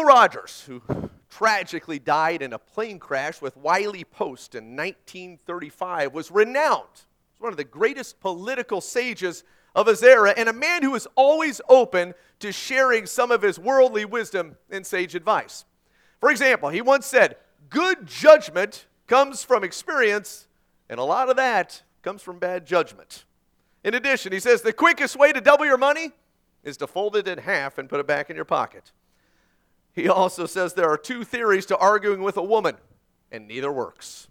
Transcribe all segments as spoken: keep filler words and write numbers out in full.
Rogers, who tragically died in a plane crash with Wiley Post in nineteen thirty-five, was renowned as one of the greatest political sages of his era, and a man who was always open to sharing some of his worldly wisdom and sage advice. For example, he once said, "Good judgment comes from experience, and a lot of that comes from bad judgment." In addition, he says, "The quickest way to double your money is to fold it in half and put it back in your pocket." He also says there are two theories to arguing with a woman, and neither works.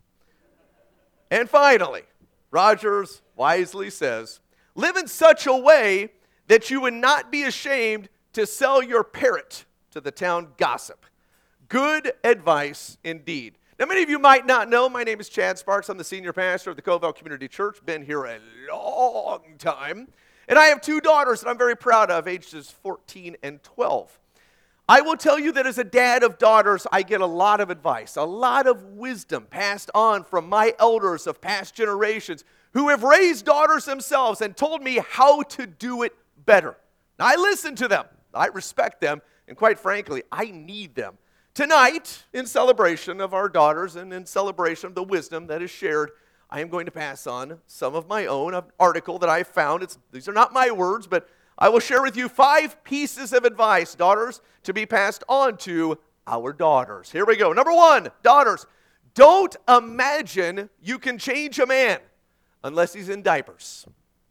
And finally, Rogers wisely says, "Live in such a way that you would not be ashamed to sell your parrot to the town gossip." Good advice indeed. Now, many of you might not know, my name is Chad Sparks. I'm the senior pastor of the Covell Community Church. Been here a long time. And I have two daughters that I'm very proud of, ages fourteen and twelve. I will tell you that as a dad of daughters, I get a lot of advice, a lot of wisdom passed on from my elders of past generations who have raised daughters themselves and told me how to do it better. Now, I listen to them, I respect them, and quite frankly, I need them. Tonight, in celebration of our daughters and in celebration of the wisdom that is shared, I am going to pass on some of my own, an article that I found. It's, these are not my words, but I will share with you five pieces of advice, daughters, to be passed on to our daughters. Here we go. Number one, daughters, don't imagine you can change a man unless he's in diapers.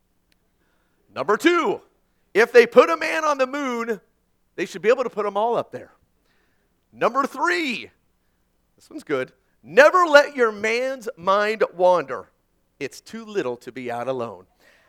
Number two, if they put a man on the moon, they should be able to put them all up there. Number three, this one's good. Never let your man's mind wander. It's too little to be out alone.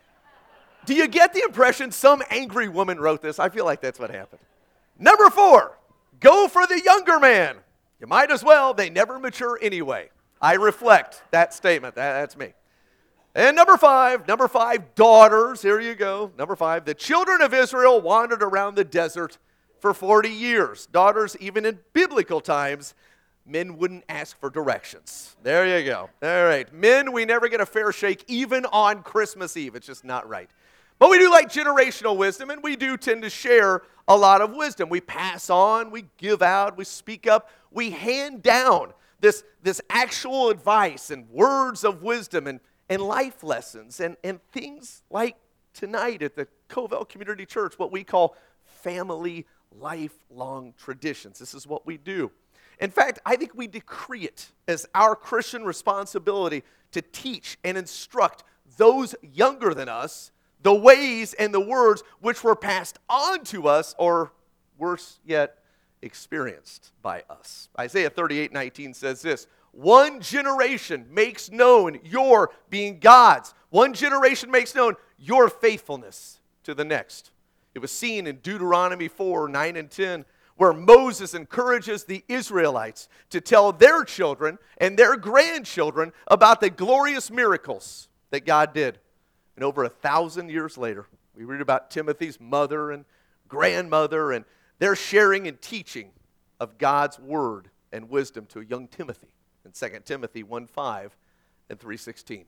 Do you get the impression some angry woman wrote this? I feel like that's what happened. Number four, go for the younger man. You might as well. They never mature anyway. I reflect that statement. That, that's me. And number five, number five, daughters. Here you go. Number five, the children of Israel wandered around the desert for forty years. Daughters, even in biblical times, men wouldn't ask for directions. There you go. All right. Men, we never get a fair shake, even on Christmas Eve. It's just not right. But we do like generational wisdom, and we do tend to share a lot of wisdom. We pass on, we give out, we speak up, we hand down this, this actual advice and words of wisdom and, and life lessons and, and things like tonight at the Covell Community Church, what we call family lifelong traditions. This is what we do. In fact, I think we decree it as our Christian responsibility to teach and instruct those younger than us the ways and the words which were passed on to us, or worse yet, experienced by us. Isaiah thirty-eight nineteen says this, "One generation makes known your being God's. One generation makes known your faithfulness to the next." It was seen in Deuteronomy four, nine and ten, where Moses encourages the Israelites to tell their children and their grandchildren about the glorious miracles that God did. And over a thousand years later, we read about Timothy's mother and grandmother, and their sharing and teaching of God's word and wisdom to young Timothy in Second Timothy one five and three sixteen.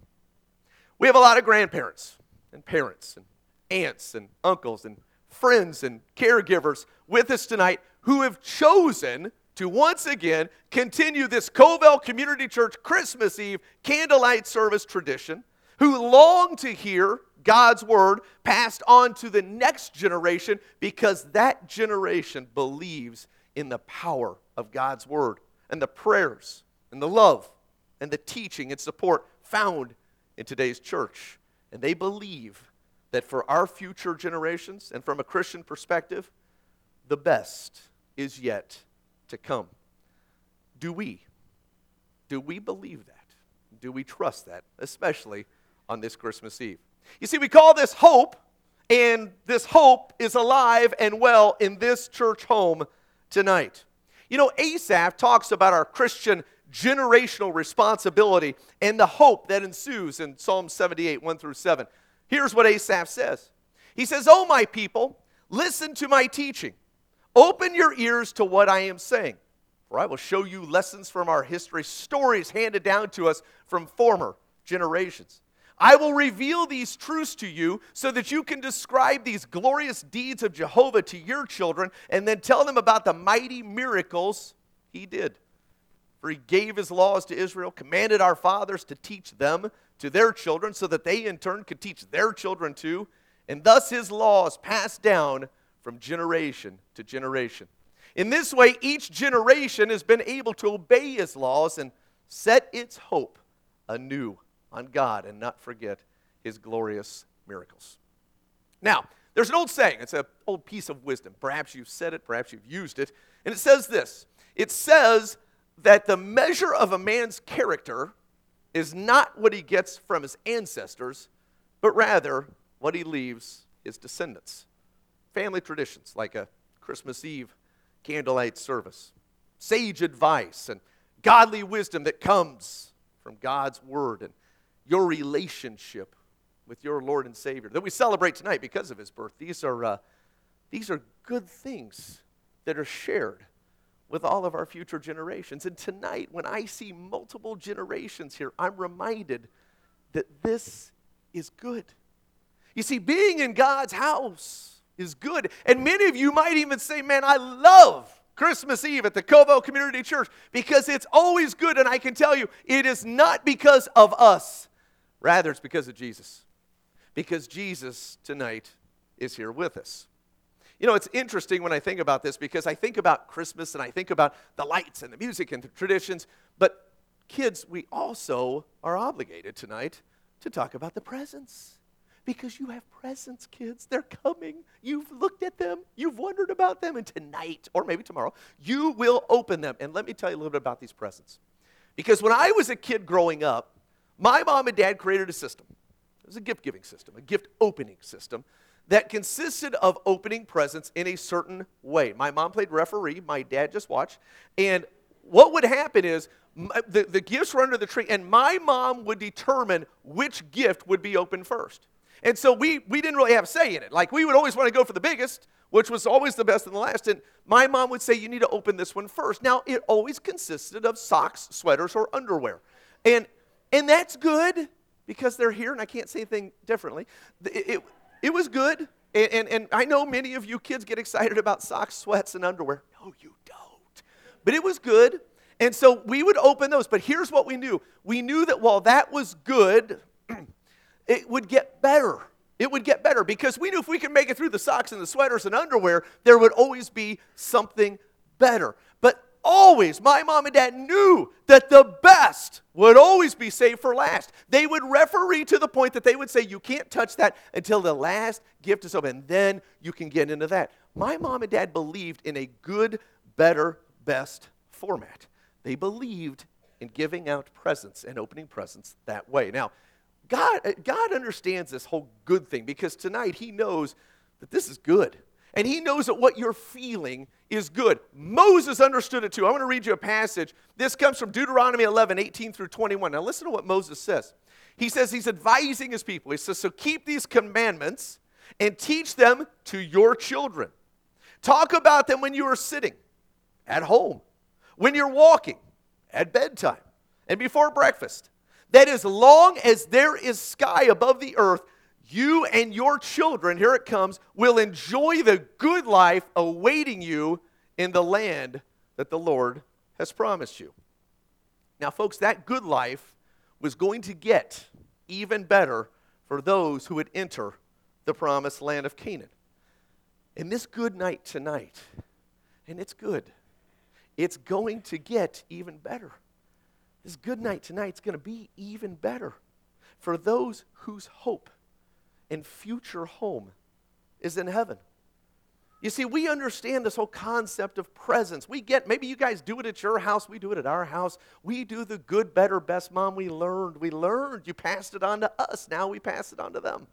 We have a lot of grandparents and parents and aunts and uncles and friends and caregivers with us tonight who have chosen to once again continue this Covell Community Church Christmas Eve candlelight service tradition, who long to hear God's word passed on to the next generation because that generation believes in the power of God's word and the prayers and the love and the teaching and support found in today's church. And they believe that for our future generations and from a Christian perspective, the best is yet to come. Do we? Do we believe that? Do we trust that, especially on this Christmas Eve? You see, we call this hope, and this hope is alive and well in this church home tonight. You know, Asaph talks about our Christian generational responsibility and the hope that ensues in Psalm seventy-eight, one through seven. Here's what Asaph says. He says, "O my people, listen to my teaching. Open your ears to what I am saying. For I will show you lessons from our history, stories handed down to us from former generations. I will reveal these truths to you so that you can describe these glorious deeds of Jehovah to your children and then tell them about the mighty miracles he did. For he gave his laws to Israel, commanded our fathers to teach them to their children so that they in turn could teach their children too. And thus his laws passed down from generation to generation. In this way, each generation has been able to obey his laws and set its hope anew on God and not forget his glorious miracles. Now, there's an old saying. It's an old piece of wisdom. Perhaps you've said it. Perhaps you've used it. And it says this. It says that the measure of a man's character is not what he gets from his ancestors, but rather what he leaves his descendants. Family traditions like a Christmas Eve candlelight service, sage advice, and godly wisdom that comes from God's word and your relationship with your Lord and Savior that we celebrate tonight because of his birth. These are, uh, these are good things that are shared with all of our future generations. And tonight, when I see multiple generations here, I'm reminded that this is good. You see, being in God's house is good. And many of you might even say, man, I love Christmas Eve at the Covell Community Church because it's always good. And I can tell you, it is not because of us. Rather, it's because of Jesus. Because Jesus tonight is here with us. You know, it's interesting when I think about this because I think about Christmas and I think about the lights and the music and the traditions. But kids, we also are obligated tonight to talk about the presents. Because you have presents, kids. They're coming. You've looked at them. You've wondered about them. And tonight, or maybe tomorrow, you will open them. And let me tell you a little bit about these presents. Because when I was a kid growing up, my mom and dad created a system. It was a gift-giving system, a gift-opening system that consisted of opening presents in a certain way. My mom played referee. My dad just watched. And what would happen is the, the gifts were under the tree, and my mom would determine which gift would be opened first. And so we, we didn't really have a say in it. Like, we would always want to go for the biggest, which was always the best and the last. And my mom would say, you need to open this one first. Now, it always consisted of socks, sweaters, or underwear. And And that's good because they're here, and I can't say anything differently. It, it, it was good, and, and, and I know many of you kids get excited about socks, sweats, and underwear. No, you don't. But it was good, and so we would open those. But here's what we knew. We knew that while that was good, it would get better. It would get better because we knew if we could make it through the socks and the sweaters and underwear, there would always be something better. But always, my mom and dad knew that the best would always be saved for last. They would referee to the point that they would say, you can't touch that until the last gift is open, and then you can get into that. My mom and dad believed in a good, better, best format. They believed in giving out presents and opening presents that way. Now, God, God understands this whole good thing because tonight he knows that this is good. And he knows that what you're feeling is good. Moses understood it too. I want to read you a passage. This comes from Deuteronomy eleven, eighteen through twenty-one. Now listen to what Moses says. He says he's advising his people. He says, so keep these commandments and teach them to your children. Talk about them when you are sitting, at home, when you're walking, at bedtime, and before breakfast. That as long as there is sky above the earth, you and your children, here it comes, will enjoy the good life awaiting you in the land that the Lord has promised you. Now, folks, that good life was going to get even better for those who would enter the promised land of Canaan. And this good night tonight, and it's good, it's going to get even better. This good night tonight is going to be even better for those whose hope and future home is in heaven. You see, we understand this whole concept of presents. We get, maybe you guys do it at your house, we do it at our house. We do the good, better, best. Mom, we learned, we learned. You passed it on to us, now we pass it on to them.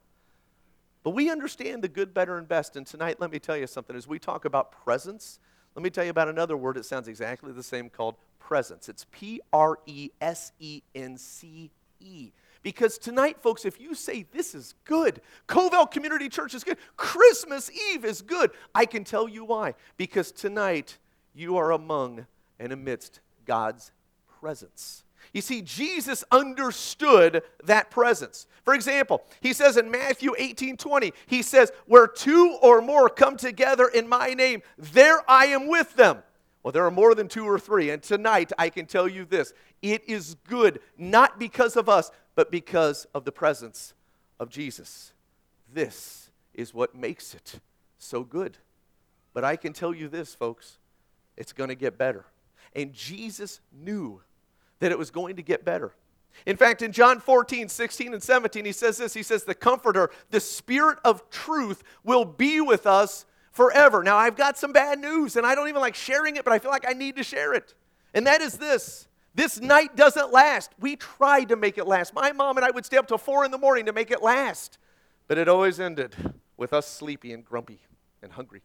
But we understand the good, better, and best. And tonight, let me tell you something. As we talk about presents, let me tell you about another word that sounds exactly the same called presence. It's P R E S E N C E. Because tonight, folks, if you say this is good, Covell Community Church is good, Christmas Eve is good, I can tell you why. Because tonight, you are among and amidst God's presence. You see, Jesus understood that presence. For example, he says in Matthew eighteen twenty, he says, where two or more come together in my name, there I am with them. Well, there are more than two or three, and tonight I can tell you this. It is good, not because of us, but because of the presence of Jesus. This is what makes it so good. But I can tell you this, folks, it's going to get better. And Jesus knew that it was going to get better. In fact, in John fourteen, sixteen, and seventeen, he says this. He says, the Comforter, the Spirit of truth, will be with us forever. Now, I've got some bad news, and I don't even like sharing it, but I feel like I need to share it. And that is this. This night doesn't last. We tried to make it last. My mom and I would stay up till four in the morning to make it last. But it always ended with us sleepy and grumpy and hungry.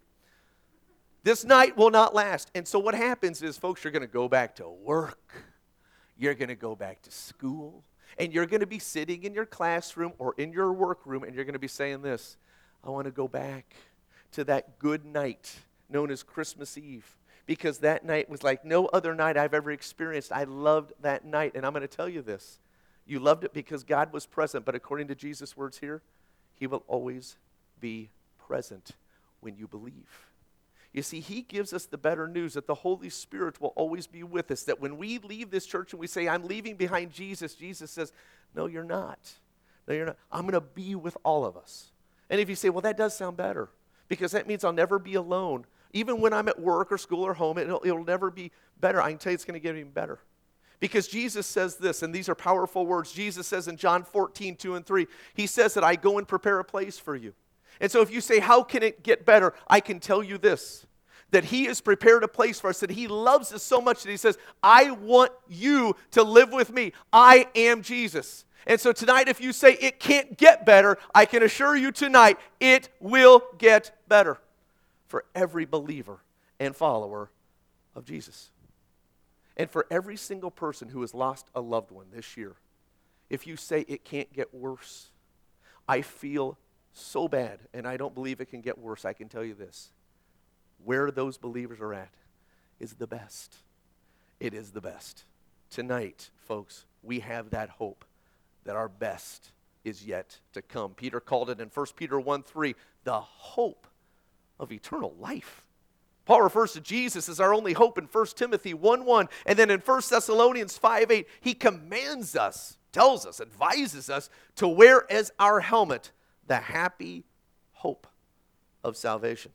This night will not last. And so what happens is, folks, you're going to go back to work. You're going to go back to school, and you're going to be sitting in your classroom or in your workroom, and you're going to be saying this, I want to go back to that good night known as Christmas Eve, because that night was like no other night I've ever experienced. I loved that night, and I'm going to tell you this. You loved it because God was present, but according to Jesus' words here, he will always be present when you believe. You see, he gives us the better news that the Holy Spirit will always be with us, that when we leave this church and we say, I'm leaving behind Jesus, Jesus says, no, you're not. No, you're not. I'm going to be with all of us. And if you say, well, that does sound better, because that means I'll never be alone. Even when I'm at work or school or home, it'll, it'll never be better. I can tell you it's going to get even better. Because Jesus says this, and these are powerful words. Jesus says in John fourteen, two and three, he says that I go and prepare a place for you. And so if you say, how can it get better? I can tell you this, that he has prepared a place for us, that he loves us so much that he says, I want you to live with me. I am Jesus. And so tonight, if you say it can't get better, I can assure you tonight, it will get better for every believer and follower of Jesus. And for every single person who has lost a loved one this year, if you say it can't get worse, I feel so bad, and I don't believe it can get worse. I can tell you this. Where those believers are at is the best. It is the best. Tonight, folks, we have that hope that our best is yet to come. Peter called it in First Peter one three, the hope of eternal life. Paul refers to Jesus as our only hope in First Timothy one one, and then in First Thessalonians five eight, he commands us, tells us, advises us to wear as our helmet the happy hope of salvation.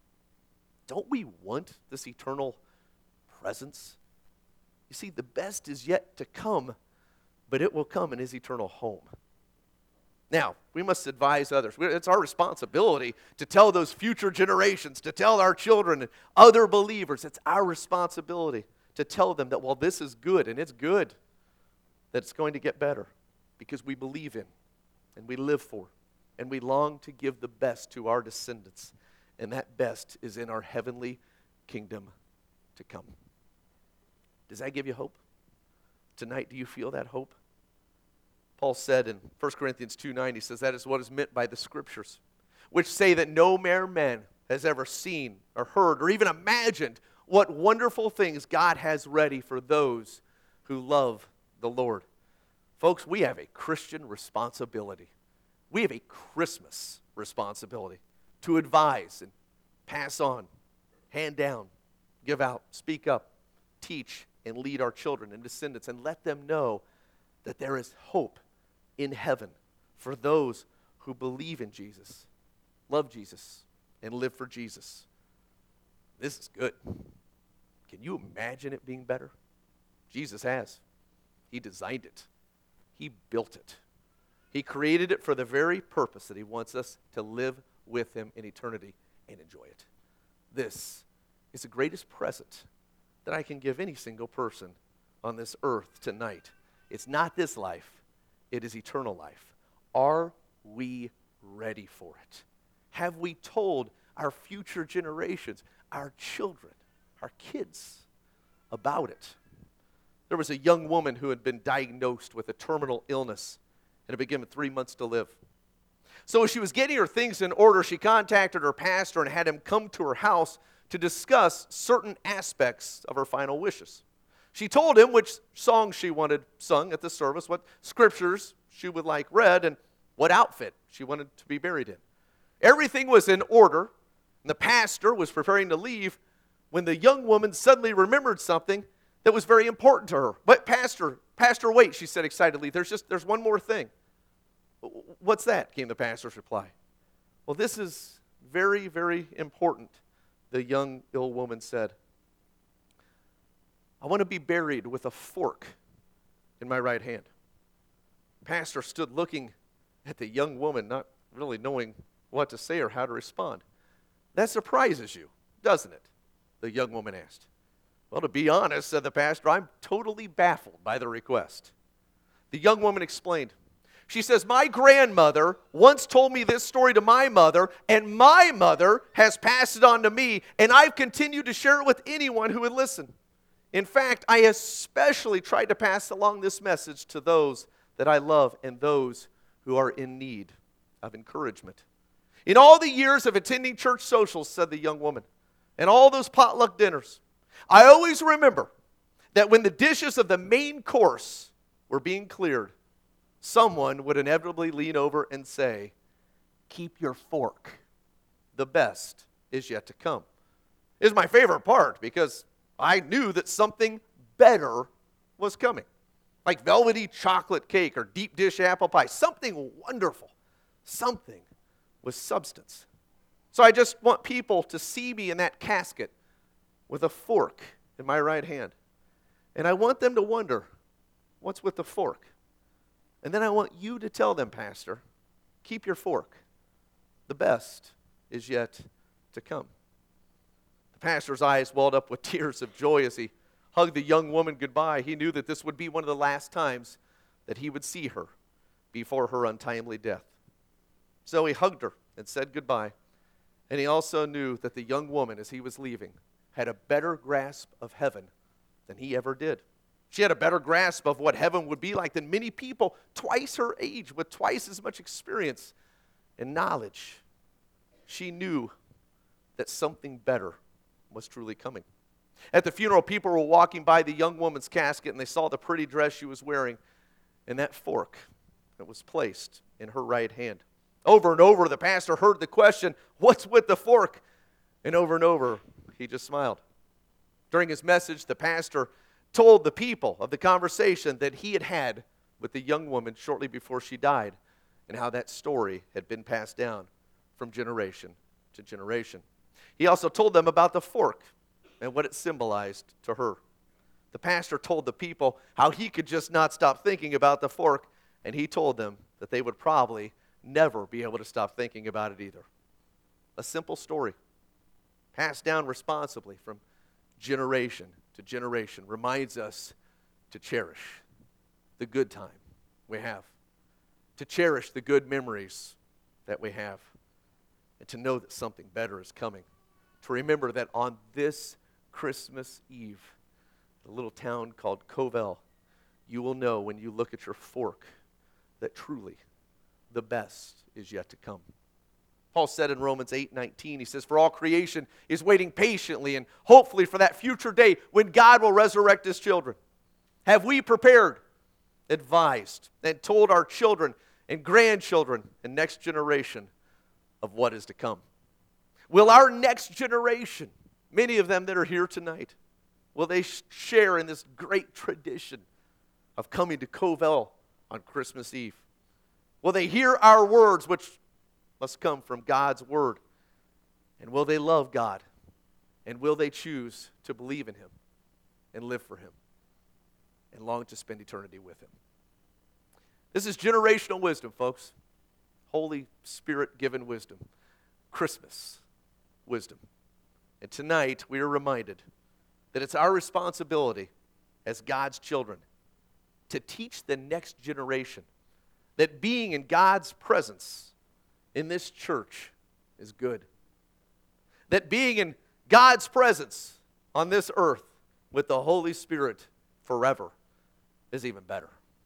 Don't we want this eternal presence? You see, the best is yet to come, but it will come in his eternal home. Now, we must advise others. It's our responsibility to tell those future generations, to tell our children and other believers. It's our responsibility to tell them that while this is good, and it's good, that it's going to get better because we believe in and we live for and we long to give the best to our descendants. And that best is in our heavenly kingdom to come. Does that give you hope? Tonight, do you feel that hope? Paul said in First Corinthians two nine, he says, that is what is meant by the Scriptures, which say that no mere man has ever seen or heard or even imagined what wonderful things God has ready for those who love the Lord. Folks, we have a Christian responsibility. We have a Christmas responsibility to advise and pass on, hand down, give out, speak up, teach, and lead our children and descendants, and let them know that there is hope in heaven for those who believe in Jesus, love Jesus, and live for Jesus. This is good. Can you imagine it being better? Jesus has. He designed it. He built it. He created it for the very purpose that he wants us to live with him in eternity and enjoy it. This is the greatest present that I can give any single person on this earth tonight. It's not this life. It is eternal life. Are we ready for it? Have we told our future generations, our children, our kids about it? There was a young woman who had been diagnosed with a terminal illness and had been given three months to live. So as she was getting her things in order, she contacted her pastor and had him come to her house to discuss certain aspects of her final wishes. She told him which songs she wanted sung at the service, what scriptures she would like read, and what outfit she wanted to be buried in. Everything was in order, and the pastor was preparing to leave when the young woman suddenly remembered something that was very important to her. But pastor, pastor, wait, she said excitedly. There's just, there's one more thing. What's that? Came the pastor's reply. Well, this is very, very important, the young ill woman said. I want to be buried with a fork in my right hand. The pastor stood looking at the young woman, not really knowing what to say or how to respond. That surprises you, doesn't it? The young woman asked. Well, to be honest, said the pastor, I'm totally baffled by the request. The young woman explained. She says, my grandmother once told me this story to my mother, and my mother has passed it on to me, and I've continued to share it with anyone who would listen. In fact, I especially tried to pass along this message to those that I love and those who are in need of encouragement. In all the years of attending church socials, said the young woman, and all those potluck dinners, I always remember that when the dishes of the main course were being cleared, someone would inevitably lean over and say, keep your fork. The best is yet to come. This is my favorite part because I knew that something better was coming. Like velvety chocolate cake or deep dish apple pie. Something wonderful. Something with substance. So I just want people to see me in that casket with a fork in my right hand. And I want them to wonder, what's with the fork? And then I want you to tell them, Pastor, keep your fork. The best is yet to come. The pastor's eyes welled up with tears of joy as he hugged the young woman goodbye. He knew that this would be one of the last times that he would see her before her untimely death. So he hugged her and said goodbye. And he also knew that the young woman, as he was leaving, had a better grasp of heaven than he ever did. She had a better grasp of what heaven would be like than many people twice her age with twice as much experience and knowledge. She knew that something better was truly coming. At the funeral, people were walking by the young woman's casket and they saw the pretty dress she was wearing and that fork that was placed in her right hand. Over and over, the pastor heard the question, what's with the fork? And over and over, he just smiled. During his message, the pastor told the people of the conversation that he had had with the young woman shortly before she died and how that story had been passed down from generation to generation. He also told them about the fork and what it symbolized to her. The pastor told the people how he could just not stop thinking about the fork, and he told them that they would probably never be able to stop thinking about it either. A simple story, passed down responsibly from generation to generation, reminds us to cherish the good time we have, to cherish the good memories that we have, and to know that something better is coming. To remember that on this Christmas Eve, a little town called Covell, you will know when you look at your fork that truly the best is yet to come. Paul said in Romans eight nineteen, he says, for all creation is waiting patiently and hopefully for that future day when God will resurrect his children. Have we prepared, advised, and told our children and grandchildren and next generation of what is to come? Will our next generation, many of them that are here tonight, will they share in this great tradition of coming to Covell on Christmas Eve? Will they hear our words, which must come from God's word? And will they love God? And will they choose to believe in him and live for him and long to spend eternity with him? This is generational wisdom, folks. Holy Spirit-given wisdom. Christmas wisdom. And tonight we are reminded that it's our responsibility as God's children to teach the next generation that being in God's presence in this church is good. That being in God's presence on this earth with the Holy Spirit forever is even better.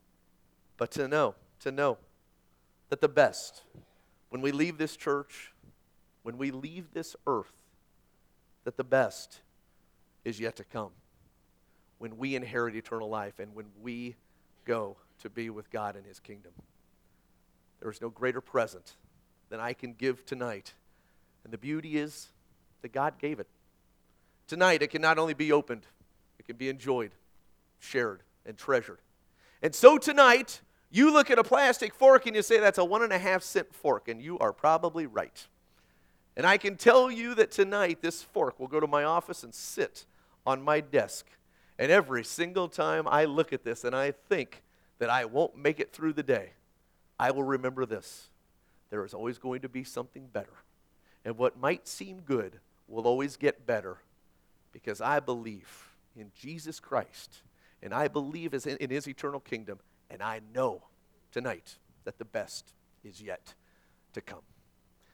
But to know, to know that the best, when we leave this church, when we leave this earth, that the best is yet to come. when we inherit eternal life and when we go to be with God in his kingdom. There is no greater present than I can give tonight. And the beauty is that God gave it. Tonight, it can not only be opened, it can be enjoyed, shared, and treasured. And so tonight, you look at a plastic fork and you say, that's a one and a half cent fork, and you are probably right. And I can tell you that tonight, this fork will go to my office and sit on my desk. And every single time I look at this and I think that I won't make it through the day, I will remember this. There is always going to be something better. And what might seem good will always get better, because I believe in Jesus Christ, and I believe in his eternal kingdom, and I know tonight that the best is yet to come.